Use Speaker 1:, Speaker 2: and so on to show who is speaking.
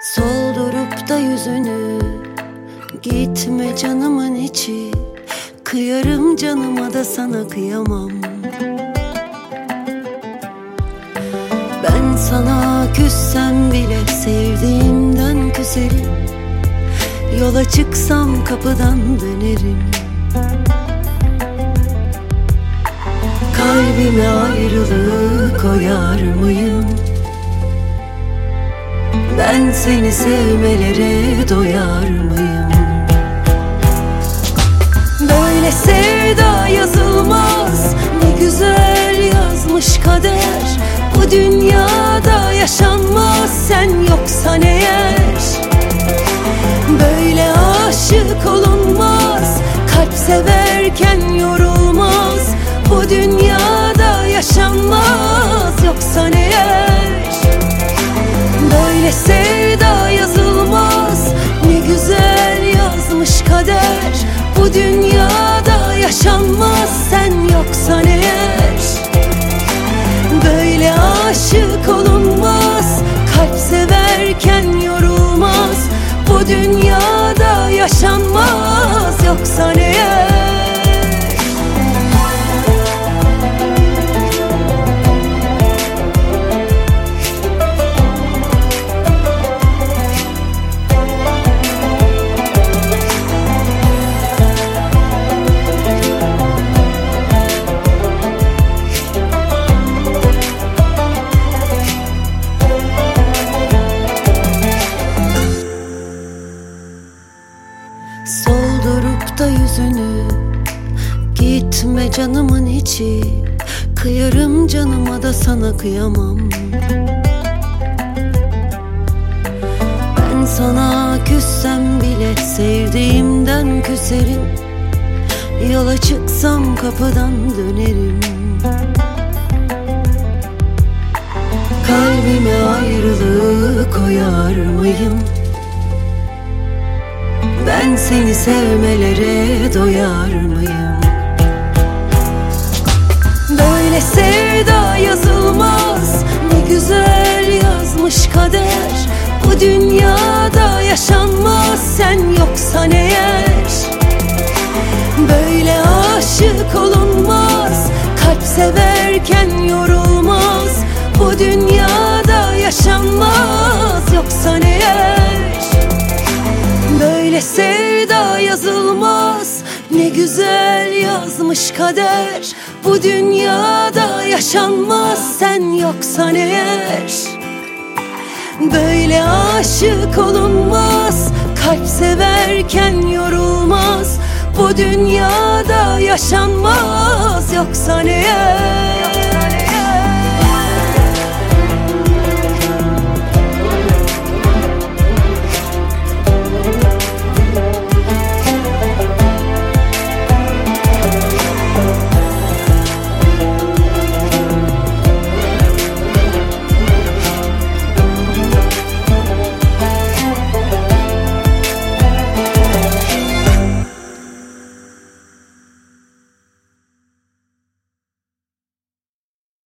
Speaker 1: Soldurup da yüzünü, gitme canımın içi. Kıyarım canıma da sana kıyamam. Ben sana küssem bile sevdiğimden küserim. Yola çıksam kapıdan dönerim. Kalbime ayrılığı koyar mıyım? Ben seni sevmelere doyar mıyım? Böyle sevda yazılmaz, ne güzel yazmış kader. Bu dünyada yaşanmaz sen yoksan eğer. Böyle aşık olunmaz, kalp severken yorulmaz. Bu dünyada yaşanmaz yoksan eğer. Böyle sevda yazılmaz, ne güzel yazmış kader. Bu dünyada yaşanmaz sen yoksan eğer. Böyle aşık olunmaz, kalp severken yorulmaz. Bu dünyada yaşanmaz yoksan eğer. Soldurup da yüzünü, gitme canımın içi. Kıyarım canıma da sana kıyamam. Ben sana küssem bile sevdiğimden küserim. Yola çıksam kapıdan dönerim. Kalbime ayrılığı koyar mıyım? Ben seni sevmelere doyar mıyım? Böyle sevda yazılmaz, ne güzel yazmış kader. Bu dünyada yaşanmaz sen yoksan eğer. Böyle aşık olunmaz, kalp severken yorulmaz. Bu dünyada yaşanmaz yoksan eğer. Böyle sevda yazılmaz, ne güzel yazmış kader. Bu dünyada yaşanmaz sen yoksan eğer. Böyle aşık olunmaz, kalp severken yorulmaz. Bu dünyada yaşanmaz yoksan eğer.